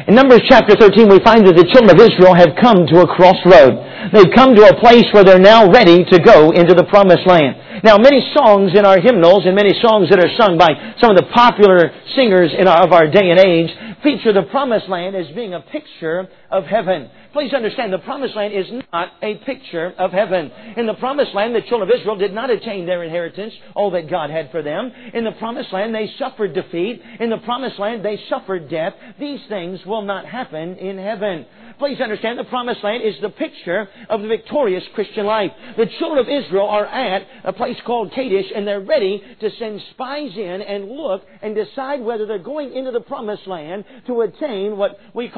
In Numbers chapter 13, we find that the children of Israel have come to a crossroad. They've come to a place where they're now ready to go into the promised land. Now, many songs in our hymnals and many songs that are sung by some of the popular singers of our day and age feature the promised land as being a picture of heaven. Please understand, the promised land is not a picture of heaven. In the promised land, the children of Israel did not attain their inheritance, all that God had for them. In the promised land, they suffered defeat. In the promised land, they suffered death. These things will not happen in heaven. Please understand, the promised land is the picture of the victorious Christian life. The children of Israel are at a place called Kadesh, and they're ready to send spies in and look and decide whether they're going into the promised land to attain what we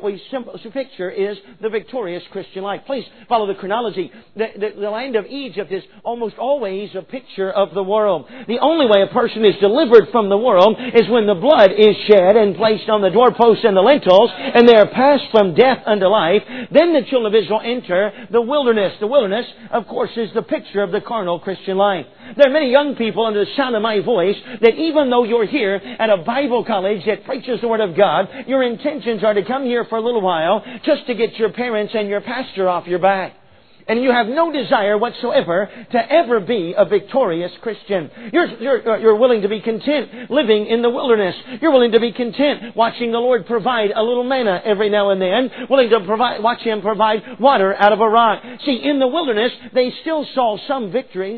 picture is the victorious Christian life. Please follow the chronology. The land of Egypt is almost always a picture of the world. The only way a person is delivered from the world is when the blood is shed and placed on the doorposts and the lintels, and they are passed from death unto life. Then the children of Israel enter the wilderness. The wilderness, of course, is the picture of the carnal Christian life. There are many young people under the sound of my voice that even though you're here at a Bible college that preaches the Word of God, your intentions are to come here for a little while just to get your parents and your pastor off your back. And you have no desire whatsoever to ever be a victorious Christian. You're willing to be content living in the wilderness. You're willing to be content watching the Lord provide a little manna every now and then. Willing to watch Him provide water out of a rock. See, in the wilderness, they still saw some victories.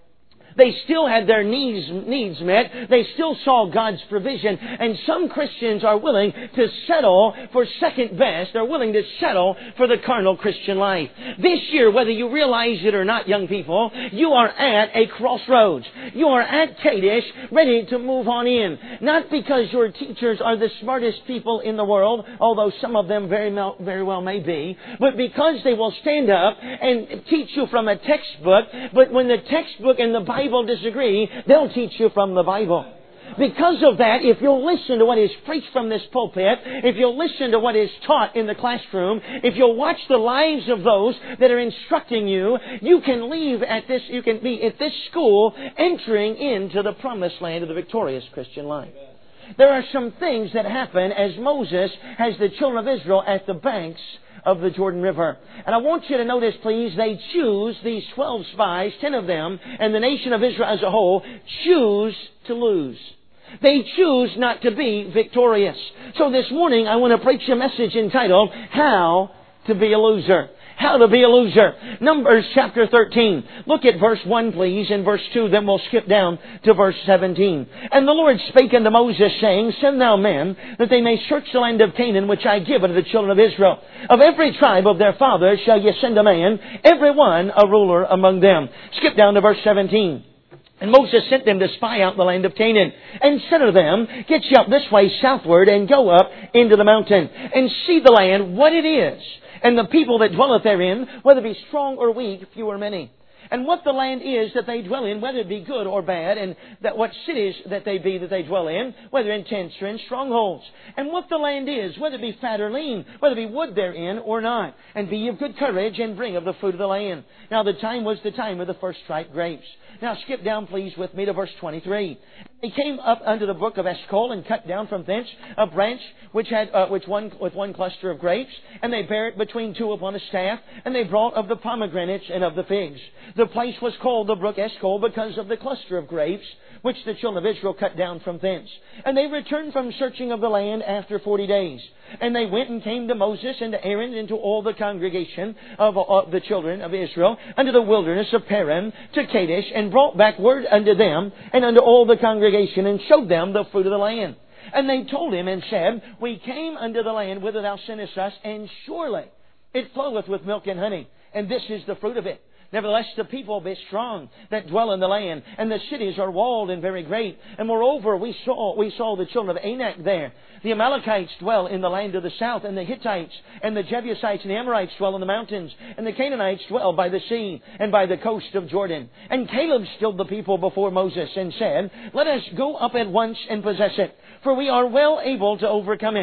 They still had their needs met. They still saw God's provision. And some Christians are willing to settle for second best. They're willing to settle for the carnal Christian life. This year, whether you realize it or not, young people, you are at a crossroads. You are at Kadesh, ready to move on in. Not because your teachers are the smartest people in the world, although some of them very well may be, but because they will stand up and teach you from a textbook. But when the textbook and the Bible disagree, they'll teach you from the Bible. Because of that, if you'll listen to what is preached from this pulpit, if you'll listen to what is taught in the classroom, if you'll watch the lives of those that are instructing you, you can be at this school entering into the promised land of the victorious Christian life. There are some things that happen as Moses has the children of Israel at the banks of the Jordan River. And I want you to notice, please, they choose, these 12 spies, 10 of them, and the nation of Israel as a whole, choose to lose. They choose not to be victorious. So this morning, I want to preach a message entitled, How to Be a Loser. How to be a loser. Numbers chapter 13. Look at verse 1, please, and verse 2, then we'll skip down to verse 17. And the Lord spake unto Moses, saying, Send thou men, that they may search the land of Canaan, which I give unto the children of Israel. Of every tribe of their fathers shall ye send a man, every one a ruler among them. Skip down to verse 17. And Moses sent them to spy out the land of Canaan, and said unto them, Get ye up this way southward, and go up into the mountain, and see the land, what it is, and the people that dwelleth therein, whether be strong or weak, few or many. And what the land is that they dwell in, whether it be good or bad, and that what cities that they be that they dwell in, whether in tents or in strongholds. And what the land is, whether it be fat or lean, whether it be wood therein or not. And be of good courage, and bring of the fruit of the land. Now the time was the time of the first ripe grapes. Now skip down, please, with me to verse 23. They came up unto the brook of Eshcol, and cut down from thence a branch with one cluster of grapes, and they bare it between two upon a staff, and they brought of the pomegranates and of the figs. The place was called the brook Eshcol because of the cluster of grapes which the children of Israel cut down from thence. And they returned from searching of the land after 40 days. And they went and came to Moses and to Aaron and to all the congregation of the children of Israel unto the wilderness of Paran to Kadesh, and brought back word unto them and unto all the congregation, and showed them the fruit of the land. And they told him and said, We came unto the land whither thou sentest us, and surely it floweth with milk and honey, and this is the fruit of it. Nevertheless, the people be strong that dwell in the land, and the cities are walled and very great. And moreover, we saw the children of Anak there. The Amalekites dwell in the land of the south, and the Hittites, and the Jebusites, and the Amorites dwell in the mountains, and the Canaanites dwell by the sea, and by the coast of Jordan. And Caleb stilled the people before Moses, and said, Let us go up at once and possess it, for we are well able to overcome it.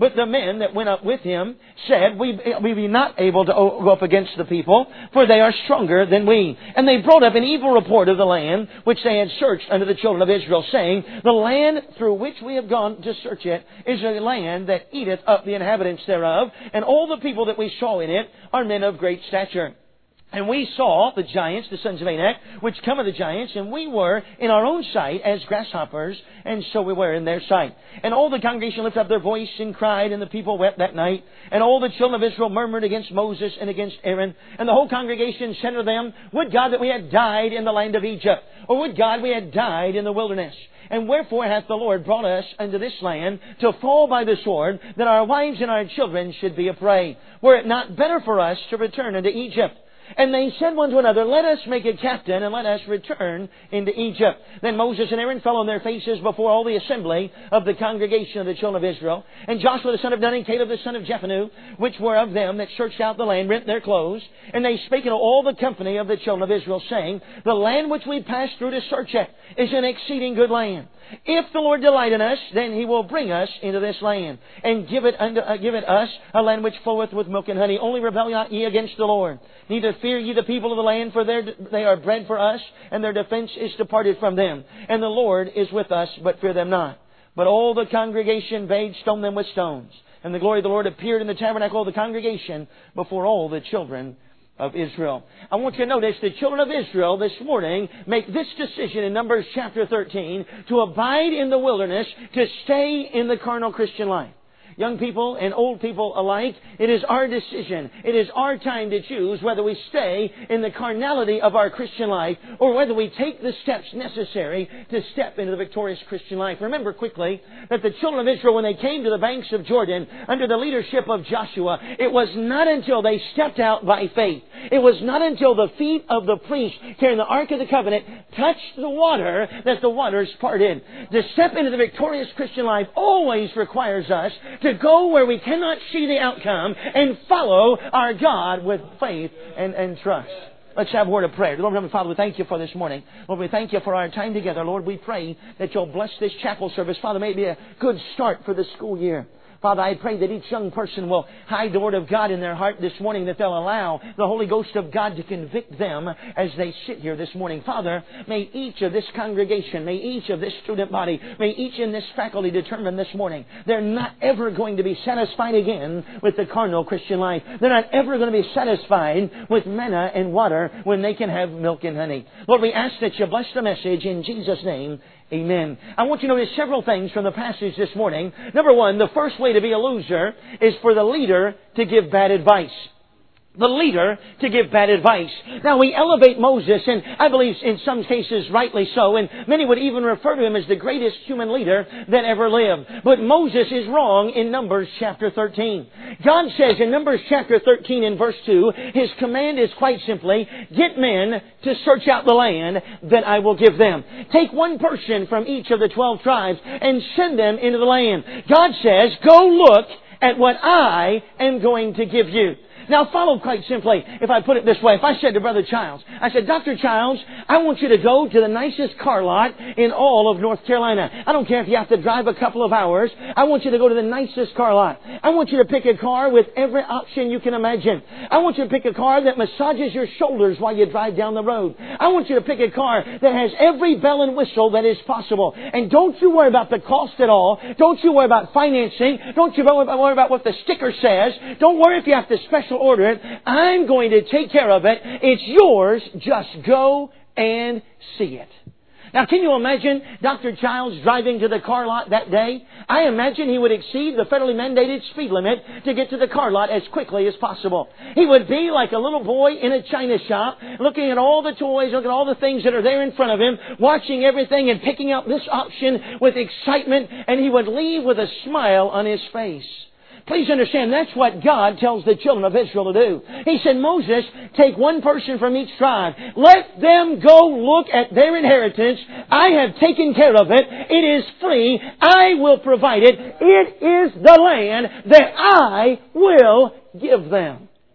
But the men that went up with him said, we be not able to go up against the people, for they are stronger than we. And they brought up an evil report of the land which they had searched unto the children of Israel, saying, the land through which we have gone to search it is a land that eateth up the inhabitants thereof, and all the people that we saw in it are men of great stature. And we saw the giants, the sons of Anak, which come of the giants, and we were in our own sight as grasshoppers, and so we were in their sight. And all the congregation lifted up their voice and cried, and the people wept that night. And all the children of Israel murmured against Moses and against Aaron. And the whole congregation said to them, would God that we had died in the land of Egypt, or would God we had died in the wilderness? And wherefore hath the Lord brought us unto this land to fall by the sword, that our wives and our children should be a prey? Were it not better for us to return unto Egypt? And they said one to another, let us make a captain, and let us return into Egypt. Then Moses and Aaron fell on their faces before all the assembly of the congregation of the children of Israel. And Joshua the son of Nun and Caleb the son of Jephunneh, which were of them that searched out the land, rent their clothes. And they spake unto all the company of the children of Israel, saying, the land which we passed through to search it is an exceeding good land. If the Lord delight in us, then He will bring us into this land, and give it us a land which floweth with milk and honey. Only rebel not ye against the Lord. Neither fear ye the people of the land, for they are bread for us, and their defense is departed from them. And the Lord is with us, but fear them not. But all the congregation bade stone them with stones. And the glory of the Lord appeared in the tabernacle of the congregation before all the children of Israel. I want you to notice the children of Israel this morning make this decision in Numbers chapter 13 to abide in the wilderness, to stay in the carnal Christian life. Young people and old people alike, it is our decision. It is our time to choose whether we stay in the carnality of our Christian life or whether we take the steps necessary to step into the victorious Christian life. Remember quickly that the children of Israel, when they came to the banks of Jordan under the leadership of Joshua, it was not until they stepped out by faith. It was not until the feet of the priest carrying the Ark of the Covenant touched the water that the waters parted. To step into the victorious Christian life always requires us to go where we cannot see the outcome and follow our God with faith and trust. Let's have a word of prayer. Lord, Heavenly Father, we thank You for this morning. Lord, we thank You for our time together. Lord, we pray that You'll bless this chapel service. Father, may it be a good start for the school year. Father, I pray that each young person will hide the Word of God in their heart this morning, that they'll allow the Holy Ghost of God to convict them as they sit here this morning. Father, may each of this congregation, may each of this student body, may each in this faculty determine this morning they're not ever going to be satisfied again with the carnal Christian life. They're not ever going to be satisfied with manna and water when they can have milk and honey. Lord, we ask that You bless the message in Jesus' name. Amen. I want you to notice several things from the passage this morning. Number one, the first way to be a loser is for the leader to give bad advice. The leader to give bad advice. Now we elevate Moses, and I believe in some cases rightly so, and many would even refer to him as the greatest human leader that ever lived. But Moses is wrong in Numbers chapter 13. God says in Numbers chapter 13 in verse 2, His command is quite simply, get men to search out the land that I will give them. Take one person from each of the 12 tribes and send them into the land. God says, go look at what I am going to give you. Now follow quite simply, if I put it this way. If I said to Brother Childs, I said, Dr. Childs, I want you to go to the nicest car lot in all of North Carolina. I don't care if you have to drive a couple of hours. I want you to go to the nicest car lot. I want you to pick a car with every option you can imagine. I want you to pick a car that massages your shoulders while you drive down the road. I want you to pick a car that has every bell and whistle that is possible. And don't you worry about the cost at all. Don't you worry about financing. Don't you worry about what the sticker says. Don't worry if you have to special order it. I'm going to take care of it. It's yours. Just go and see it. Now, can you imagine Dr. Childs driving to the car lot that day? I imagine he would exceed the federally mandated speed limit to get to the car lot as quickly as possible. He would be like a little boy in a china shop, looking at all the toys, looking at all the things that are there in front of him, watching everything and picking out this option with excitement, and he would leave with a smile on his face. Please understand, that's what God tells the children of Israel to do. He said, Moses, take one person from each tribe. Let them go look at their inheritance. I have taken care of it. It is free. I will provide it. It is the land that I will give them.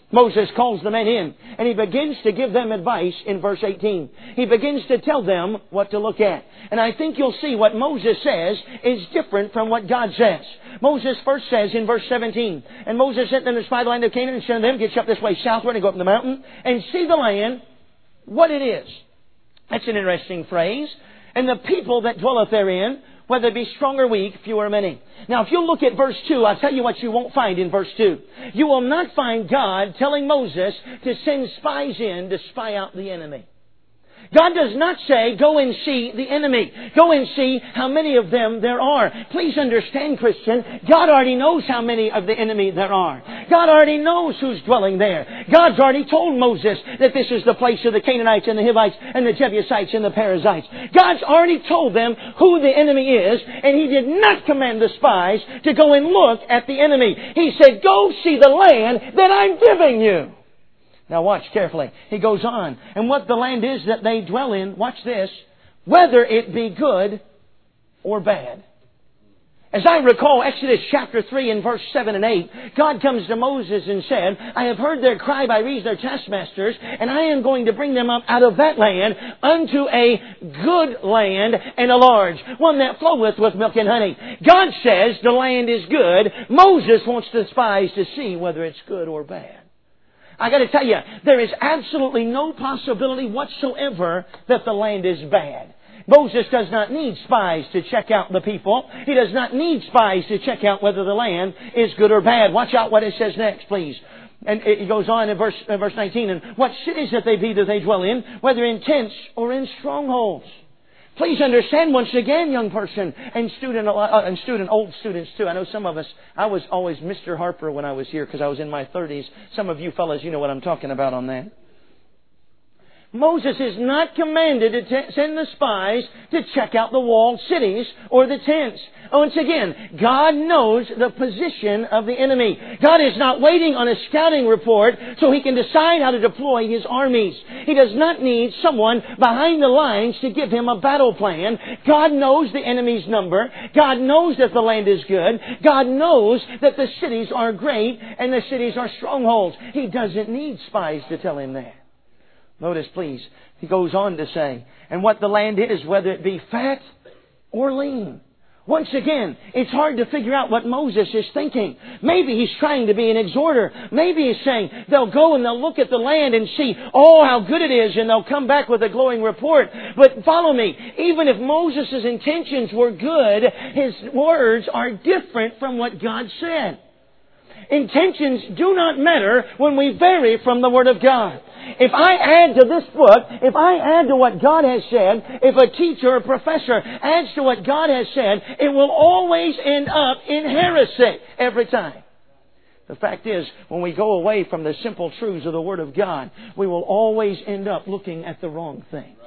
Moses calls the men in, and he begins to give them advice in verse 18. He begins to tell them what to look at. And I think you'll see what Moses says is different from what God says. Moses first says in verse 17, and Moses sent them to spy the land of Canaan, and said to them, get you up this way southward and go up the mountain, and see the land, what it is. That's an interesting phrase. And the people that dwelleth therein, whether it be strong or weak, few or many. Now, if you look at verse 2, I'll tell you what you won't find in verse 2. You will not find God telling Moses to send spies in to spy out the enemy. God does not say, go and see the enemy. Go and see how many of them there are. Please understand, Christian, God already knows how many of the enemy there are. God already knows who's dwelling there. God's already told Moses that this is the place of the Canaanites and the Hivites and the Jebusites and the Perizzites. God's already told them who the enemy is, and He did not command the spies to go and look at the enemy. He said, go see the land that I'm giving you. Now watch carefully. He goes on. And what the land is that they dwell in, watch this, whether it be good or bad. As I recall Exodus chapter 3 and verse 7 and 8, God comes to Moses and said, I have heard their cry by reason of their taskmasters, and I am going to bring them up out of that land unto a good land and a large, one that floweth with milk and honey. God says the land is good. Moses wants the spies to see whether it's good or bad. I got to tell you, there is absolutely no possibility whatsoever that the land is bad. Moses does not need spies to check out the people. He does not need spies to check out whether the land is good or bad. Watch out what it says next, please. And it goes on in verse 19. And what cities that they be that they dwell in, whether in tents or in strongholds. Please understand once again, young person and old students too. I know some of us, I was always Mr. Harper when I was here because I was in my 30s. Some of you fellas, you know what I'm talking about on that. Moses is not commanded to send the spies to check out the walled cities or the tents. Once again, God knows the position of the enemy. God is not waiting on a scouting report so He can decide how to deploy His armies. He does not need someone behind the lines to give Him a battle plan. God knows the enemy's number. God knows that the land is good. God knows that the cities are great and the cities are strongholds. He doesn't need spies to tell Him that. Notice, please, he goes on to say, and what the land is, whether it be fat or lean. Once again, it's hard to figure out what Moses is thinking. Maybe he's trying to be an exhorter. Maybe he's saying they'll go and they'll look at the land and see, oh, how good it is, and they'll come back with a glowing report. But follow me, even if Moses' intentions were good, his words are different from what God said. Intentions do not matter when we vary from the Word of God. If I add to this book, if I add to what God has said, if a teacher or professor adds to what God has said, it will always end up in heresy every time. The fact is, when we go away from the simple truths of the Word of God, we will always end up looking at the wrong things.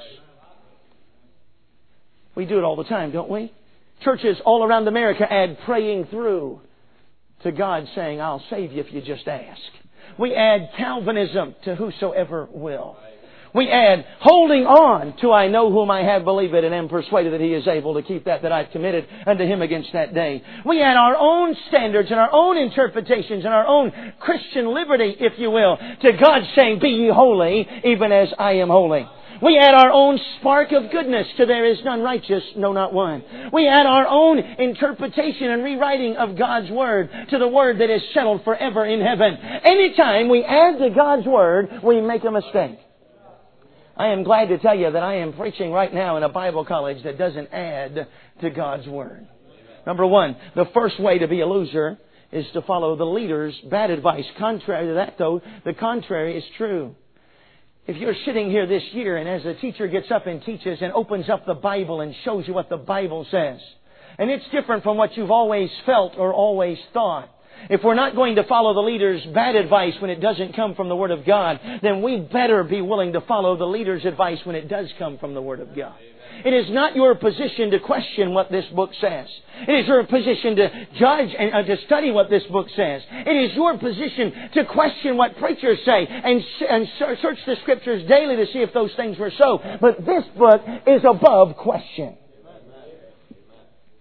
We do it all the time, don't we? Churches all around America add praying through to God saying, I'll save you if you just ask. We add Calvinism to whosoever will. We add holding on to I know whom I have believed and am persuaded that He is able to keep that I've committed unto Him against that day. We add our own standards and our own interpretations and our own Christian liberty, if you will, to God saying, be ye holy, even as I am holy. We add our own spark of goodness to there is none righteous, no, not one. We add our own interpretation and rewriting of God's Word to the Word that is settled forever in heaven. Anytime we add to God's Word, we make a mistake. I am glad to tell you that I am preaching right now in a Bible college that doesn't add to God's Word. Number one, the first way to be a loser is to follow the leader's bad advice. Contrary to that, though, the contrary is true. If you're sitting here this year and as a teacher gets up and teaches and opens up the Bible and shows you what the Bible says, and it's different from what you've always felt or always thought, if we're not going to follow the leader's bad advice when it doesn't come from the Word of God, then we better be willing to follow the leader's advice when it does come from the Word of God. It is not your position to question what this book says. It is your position to judge and to study what this book says. It is your position to question what preachers say and search the Scriptures daily to see if those things were so. But this book is above question.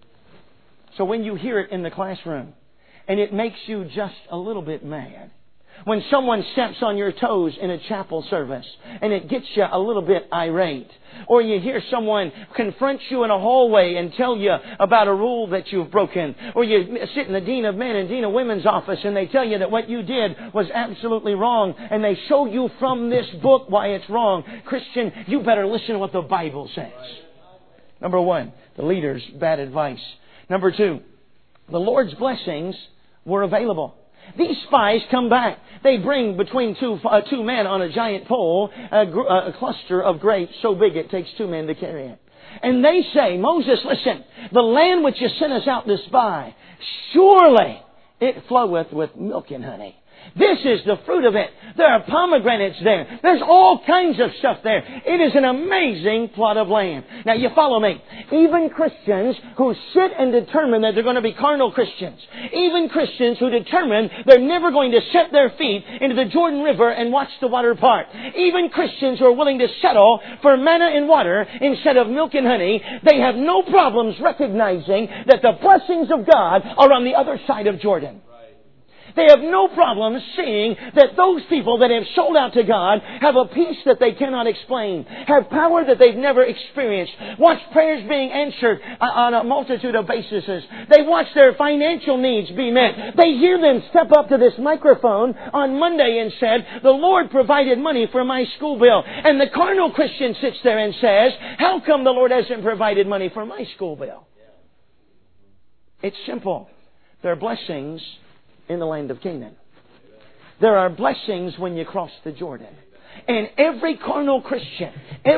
So when you hear it in the classroom and it makes you just a little bit mad, When someone steps on your toes in a chapel service and it gets you a little bit irate, or you hear someone confront you in a hallway and tell you about a rule that you've broken, or you sit in the Dean of Men and Dean of Women's office and they tell you that what you did was absolutely wrong and they show you from this book why it's wrong. Christian, you better listen to what the Bible says. Number one, the leader's bad advice. Number two, the Lord's blessings were available. These spies come back. They bring between two men on a giant pole a cluster of grapes so big it takes 2 men to carry it. And they say, Moses, listen, the land which you sent us out to spy, surely it floweth with milk and honey. This is the fruit of it. There are pomegranates there. There's all kinds of stuff there. It is an amazing plot of land. Now you follow me. Even Christians who sit and determine that they're going to be carnal Christians, even Christians who determine they're never going to set their feet into the Jordan River and watch the water part, even Christians who are willing to settle for manna and water instead of milk and honey, they have no problems recognizing that the blessings of God are on the other side of Jordan. They have no problem seeing that those people that have sold out to God have a peace that they cannot explain, have power that they've never experienced, watch prayers being answered on a multitude of bases. They watch their financial needs be met. They hear them step up to this microphone on Monday and said, the Lord provided money for my school bill. And the carnal Christian sits there and says, how come the Lord hasn't provided money for my school bill? It's simple. There are blessings in the land of Canaan. There are blessings when you cross the Jordan. And every carnal Christian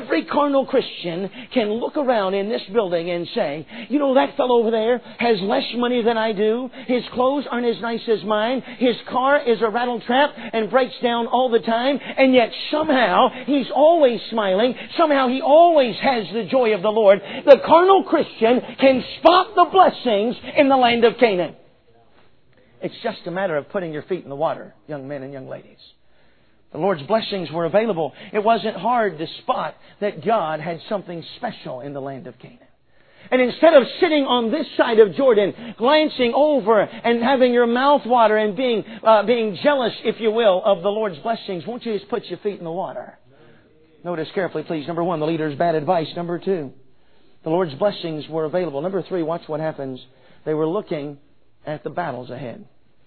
can look around in this building and say, you know, that fellow over there has less money than I do. His clothes aren't as nice as mine. His car is a rattletrap and breaks down all the time. And yet somehow he's always smiling. Somehow he always has the joy of the Lord. The carnal Christian can spot the blessings in the land of Canaan. It's just a matter of putting your feet in the water, young men and young ladies. The Lord's blessings were available. It wasn't hard to spot that God had something special in the land of Canaan. And instead of sitting on this side of Jordan, glancing over and having your mouth water and being jealous, if you will, of the Lord's blessings, won't you just put your feet in the water? Notice carefully, please. Number one, the leader's bad advice. Number two, the Lord's blessings were available. Number three, watch what happens. They were looking at the battles ahead.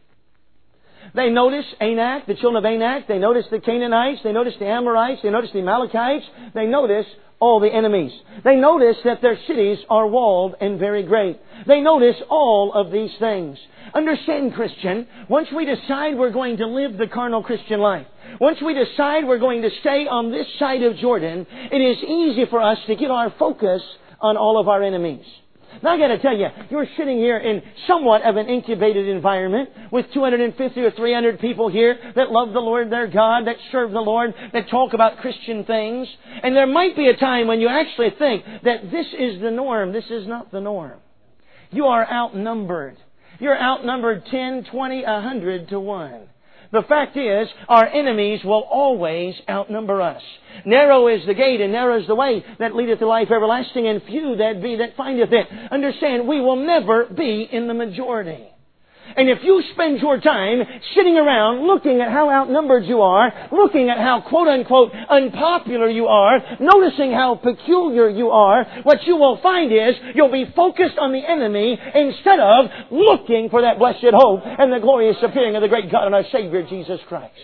They notice Anak, the children of Anak. They notice the Canaanites. They notice the Amorites. They notice the Amalekites. They notice all the enemies. They notice that their cities are walled and very great. They notice all of these things. Understand, Christian, once we decide we're going to live the carnal Christian life, once we decide we're going to stay on this side of Jordan, it is easy for us to get our focus on all of our enemies. Now I got to tell you, you're sitting here in somewhat of an incubated environment with 250 or 300 people here that love the Lord their God, that serve the Lord, that talk about Christian things. And there might be a time when you actually think that this is the norm. This is not the norm. You are outnumbered. You're outnumbered 10, 20, 100 to 1. The fact is, our enemies will always outnumber us. Narrow is the gate and narrow is the way that leadeth to life everlasting, and few that be that findeth it. Understand, we will never be in the majority. And if you spend your time sitting around looking at how outnumbered you are, looking at how quote-unquote unpopular you are, noticing how peculiar you are, what you will find is you'll be focused on the enemy instead of looking for that blessed hope and the glorious appearing of the great God and our Savior, Jesus Christ.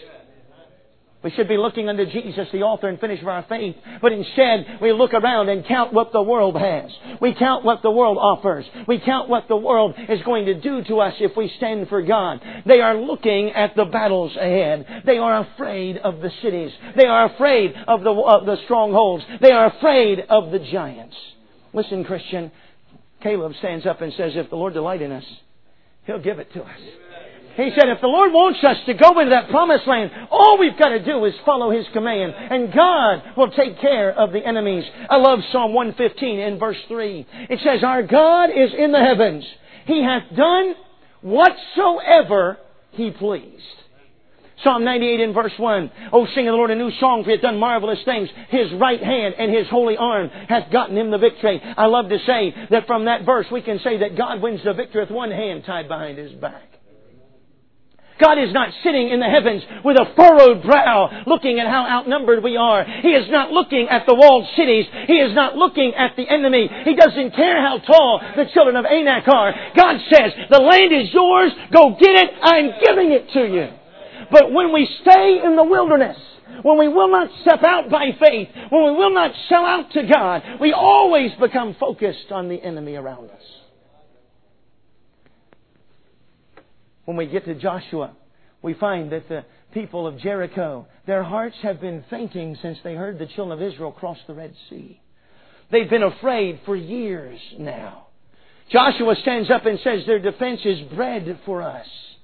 We should be looking unto Jesus, the author and finisher of our faith. But instead, we look around and count what the world has. We count what the world offers. We count what the world is going to do to us if we stand for God. They are looking at the battles ahead. They are afraid of the cities. They are afraid of the strongholds. They are afraid of the giants. Listen, Christian, Caleb stands up and says, if the Lord delight in us, He'll give it to us. He said, if the Lord wants us to go into that promised land, all we've got to do is follow His command, and God will take care of the enemies. I love Psalm 115 in verse 3. It says, our God is in the heavens. He hath done whatsoever He pleased. Psalm 98 in verse 1. Oh, sing of the Lord a new song, for He hath done marvelous things. His right hand and His holy arm hath gotten Him the victory. I love to say that from that verse we can say that God wins the victory with one hand tied behind His back. God is not sitting in the heavens with a furrowed brow looking at how outnumbered we are. He is not looking at the walled cities. He is not looking at the enemy. He doesn't care how tall the children of Anak are. God says, the land is yours. Go get it. I'm giving it to you. But when we stay in the wilderness, when we will not step out by faith, when we will not sell out to God, we always become focused on the enemy around us. When we get to Joshua, we find that the people of Jericho, their hearts have been fainting since they heard the children of Israel cross the Red Sea. They've been afraid for years now. Joshua stands up and says, their defense is bread for us.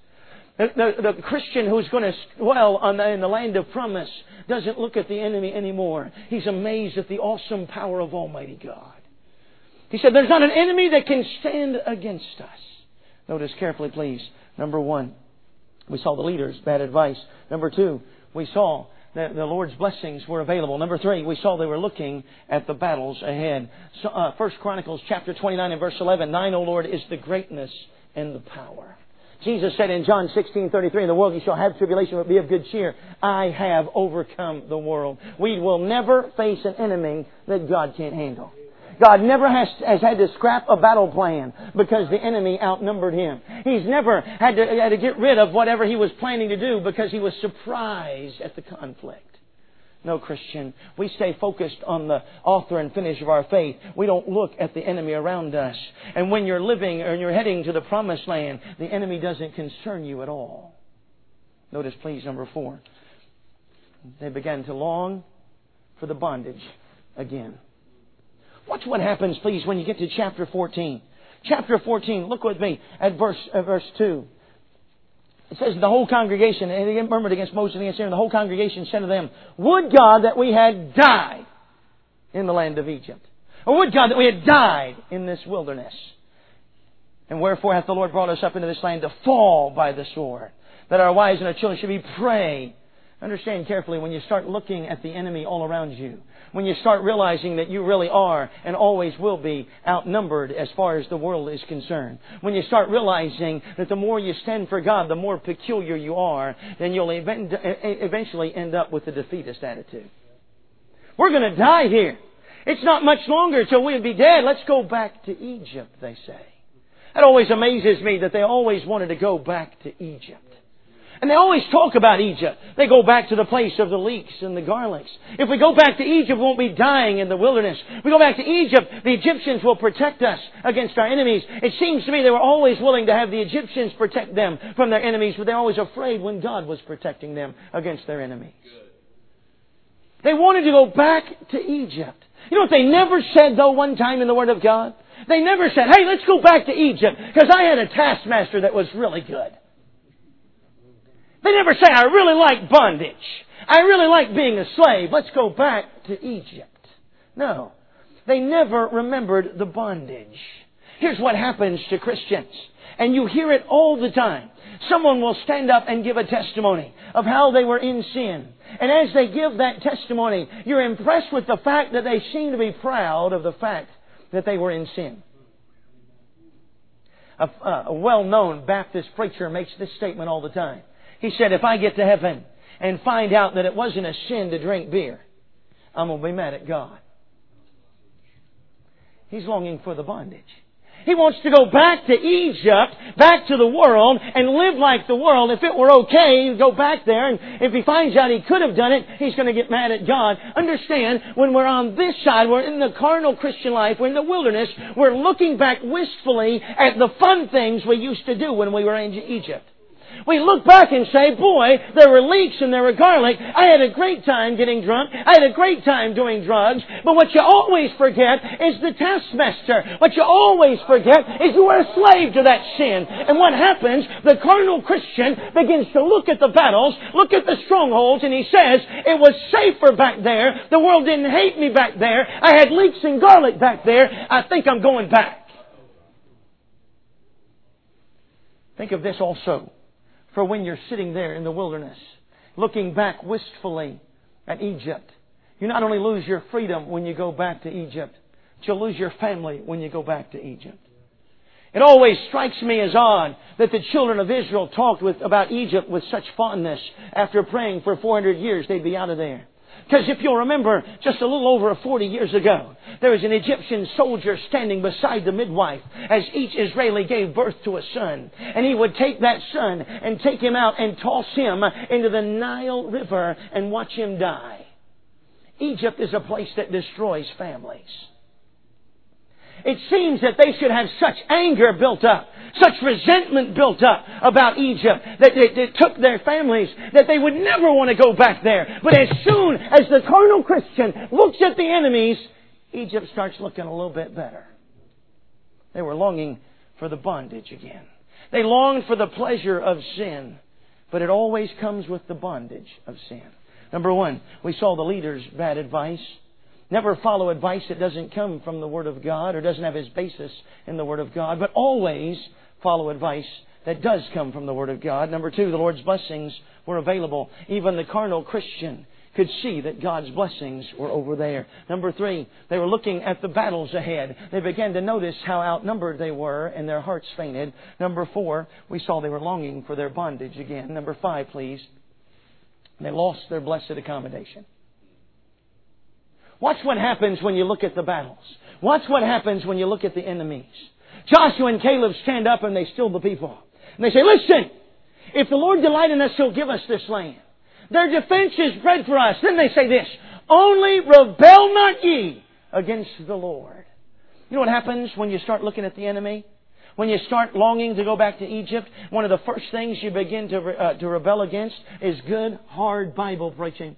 The Christian who's going to dwell in the land of promise doesn't look at the enemy anymore. He's amazed at the awesome power of Almighty God. He said, there's not an enemy that can stand against us. Notice carefully, please. Number one, we saw the leaders, bad advice. Number two, we saw that the Lord's blessings were available. Number three, we saw they were looking at the battles ahead. 1 Chronicles chapter 29 and verse 11, Thine, O Lord, is the greatness and the power. Jesus said in John 16:33, In the world you shall have tribulation, but be of good cheer. I have overcome the world. We will never face an enemy that God can't handle. God never has had to scrap a battle plan because the enemy outnumbered him. He's never had to get rid of whatever he was planning to do because he was surprised at the conflict. No, Christian, we stay focused on the author and finish of our faith. We don't look at the enemy around us. And when you're living or you're heading to the promised land, the enemy doesn't concern you at all. Notice, please, number 4. They began to long for the bondage again. Watch what happens, please, when you get to chapter 14. Chapter 14, look with me at verse 2. It says, the whole congregation, and they murmured against Moses and against Aaron, the whole congregation said to them, Would God that we had died in the land of Egypt. Or would God that we had died in this wilderness. And wherefore hath the Lord brought us up into this land to fall by the sword, that our wives and our children should be prey. Understand carefully, when you start looking at the enemy all around you, when you start realizing that you really are and always will be outnumbered as far as the world is concerned, when you start realizing that the more you stand for God, the more peculiar you are, then you'll eventually end up with a defeatist attitude. We're going to die here. It's not much longer till we'll be dead. Let's go back to Egypt, they say. It always amazes me that they always wanted to go back to Egypt. And they always talk about Egypt. They go back to the place of the leeks and the garlics. If we go back to Egypt, we won't be dying in the wilderness. If we go back to Egypt, the Egyptians will protect us against our enemies. It seems to me they were always willing to have the Egyptians protect them from their enemies, but they're always afraid when God was protecting them against their enemies. They wanted to go back to Egypt. You know what they never said, though, one time in the Word of God? They never said, hey, let's go back to Egypt, because I had a taskmaster that was really good. They never say, I really like bondage. I really like being a slave. Let's go back to Egypt. No. They never remembered the bondage. Here's what happens to Christians. And you hear it all the time. Someone will stand up and give a testimony of how they were in sin. And as they give that testimony, you're impressed with the fact that they seem to be proud of the fact that they were in sin. A well-known Baptist preacher makes this statement all the time. He said, if I get to heaven and find out that it wasn't a sin to drink beer, I'm going to be mad at God. He's longing for the bondage. He wants to go back to Egypt, back to the world, and live like the world. If it were okay, he'd go back there, and if he finds out he could have done it, he's going to get mad at God. Understand, when we're on this side, we're in the carnal Christian life, we're in the wilderness, we're looking back wistfully at the fun things we used to do when we were in Egypt. We look back and say, boy, there were leeks and there were garlic. I had a great time getting drunk. I had a great time doing drugs. But what you always forget is the taskmaster. What you always forget is you were a slave to that sin. And what happens, the carnal Christian begins to look at the battles, look at the strongholds, and he says, it was safer back there. The world didn't hate me back there. I had leeks and garlic back there. I think I'm going back. Think of this also. For when you're sitting there in the wilderness, looking back wistfully at Egypt, you not only lose your freedom when you go back to Egypt, but you'll lose your family when you go back to Egypt. It always strikes me as odd that the children of Israel talked about Egypt with such fondness after praying for 400 years they'd be out of there. Because if you'll remember, just a little over 40 years ago, there was an Egyptian soldier standing beside the midwife as each Israeli gave birth to a son. And he would take that son and take him out and toss him into the Nile River and watch him die. Egypt is a place that destroys families. It seems that they should have such anger built up, such resentment built up about Egypt, that it took their families, that they would never want to go back there. But as soon as the carnal Christian looks at the enemies, Egypt starts looking a little bit better. They were longing for the bondage again. They longed for the pleasure of sin, but it always comes with the bondage of sin. Number one, we saw the leader's bad advice. Never follow advice that doesn't come from the Word of God or doesn't have its basis in the Word of God, but always follow advice that does come from the Word of God. Number two, the Lord's blessings were available. Even the carnal Christian could see that God's blessings were over there. Number three, they were looking at the battles ahead. They began to notice how outnumbered they were and their hearts fainted. Number four, we saw they were longing for their bondage again. Number five, please, they lost their blessed accommodation. Watch what happens when you look at the battles. Watch what happens when you look at the enemies. Joshua and Caleb stand up and they still the people. And they say, listen, if the Lord delight in us, He'll give us this land. Their defense is bread for us. Then they say this, only rebel not ye against the Lord. You know what happens when you start looking at the enemy? When you start longing to go back to Egypt, one of the first things you begin to rebel against is good, hard Bible preaching.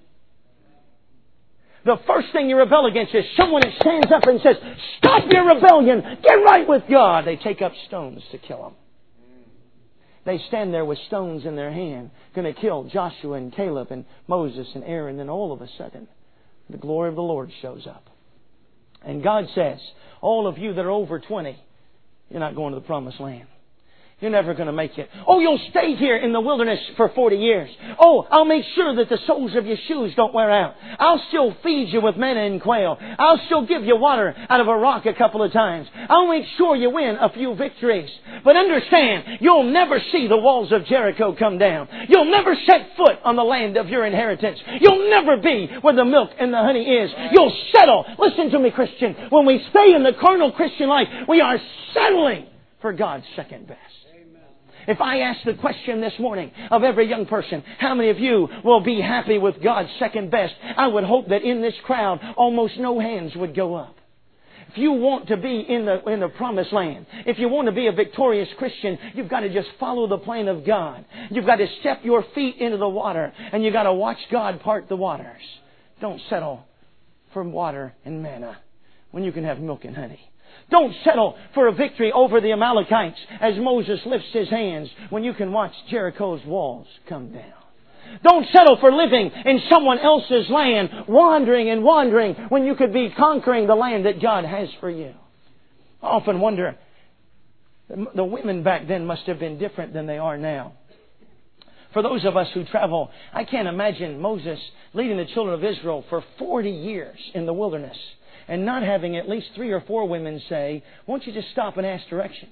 The first thing you rebel against is someone that stands up and says, stop your rebellion, get right with God. They take up stones to kill them. They stand there with stones in their hand, going to kill Joshua and Caleb and Moses and Aaron. And all of a sudden, the glory of the Lord shows up. And God says, all of you that are over 20, you're not going to the promised land. You're never going to make it. Oh, you'll stay here in the wilderness for 40 years. Oh, I'll make sure that the soles of your shoes don't wear out. I'll still feed you with manna and quail. I'll still give you water out of a rock a couple of times. I'll make sure you win a few victories. But understand, you'll never see the walls of Jericho come down. You'll never set foot on the land of your inheritance. You'll never be where the milk and the honey is. You'll settle. Listen to me, Christian. When we stay in the carnal Christian life, we are settling for God's second best. If I ask the question this morning of every young person, how many of you will be happy with God's second best? I would hope that in this crowd, almost no hands would go up. If you want to be in the promised land, if you want to be a victorious Christian, you've got to just follow the plan of God. You've got to step your feet into the water, and you've got to watch God part the waters. Don't settle for water and manna when you can have milk and honey. Don't settle for a victory over the Amalekites as Moses lifts his hands when you can watch Jericho's walls come down. Don't settle for living in someone else's land, wandering and wandering when you could be conquering the land that God has for you. I often wonder, the women back then must have been different than they are now. For those of us who travel, I can't imagine Moses leading the children of Israel for 40 years in the wilderness and not having at least 3 or 4 women say, won't you just stop and ask directions?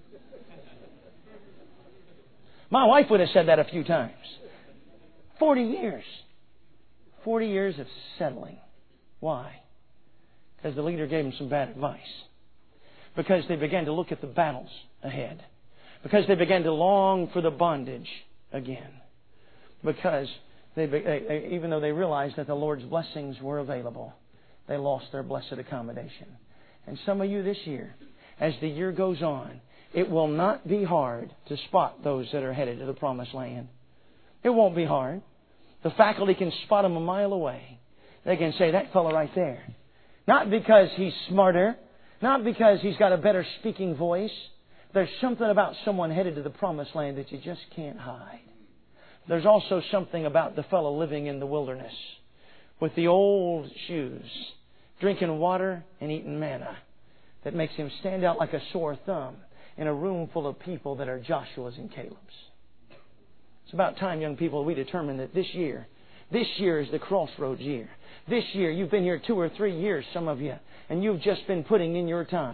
My wife would have said that a few times. 40 years. 40 years of settling. Why? Because the leader gave them some bad advice. Because they began to look at the battles ahead. Because they began to long for the bondage again. Because even though they realized that the Lord's blessings were available, they lost their blessed accommodation. And some of you this year, as the year goes on, it will not be hard to spot those that are headed to the promised land. It won't be hard. The faculty can spot them a mile away. They can say, that fellow right there. Not because he's smarter, not because he's got a better speaking voice. There's something about someone headed to the promised land that you just can't hide. There's also something about the fellow living in the wilderness with the old shoes, drinking water and eating manna, that makes him stand out like a sore thumb in a room full of people that are Joshua's and Caleb's. It's about time, young people, we determine that this year is the crossroads year. This year, you've been here 2 or 3 years, some of you, and you've just been putting in your time.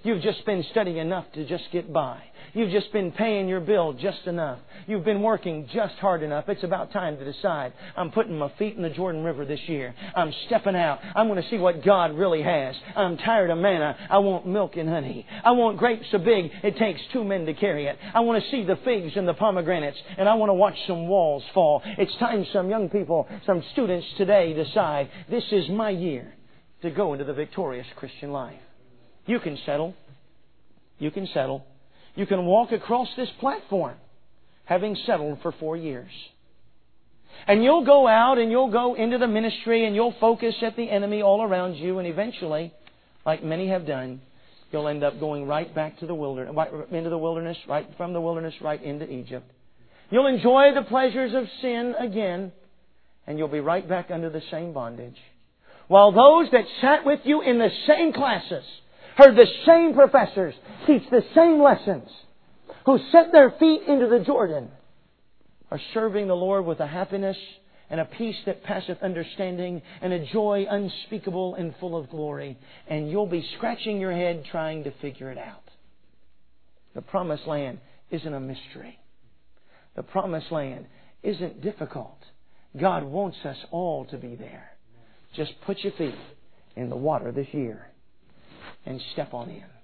You've just been studying enough to just get by. You've just been paying your bill just enough. You've been working just hard enough. It's about time to decide. I'm putting my feet in the Jordan River this year. I'm stepping out. I'm going to see what God really has. I'm tired of manna. I want milk and honey. I want grapes so big it takes 2 men to carry it. I want to see the figs and the pomegranates. And I want to watch some walls fall. It's time some young people, some students today decide, this is my year to go into the victorious Christian life. You can settle. You can settle. You can walk across this platform having settled for 4 years. And you'll go out and you'll go into the ministry and you'll focus at the enemy all around you, and eventually, like many have done, you'll end up going right back to the wilderness, right into the wilderness, right from the wilderness right into Egypt. You'll enjoy the pleasures of sin again, and you'll be right back under the same bondage. While those that sat with you in the same classes, heard the same professors teach the same lessons, who set their feet into the Jordan, are serving the Lord with a happiness and a peace that passeth understanding and a joy unspeakable and full of glory. And you'll be scratching your head trying to figure it out. The Promised Land isn't a mystery. The Promised Land isn't difficult. God wants us all to be there. Just put your feet in the water this year and step on in.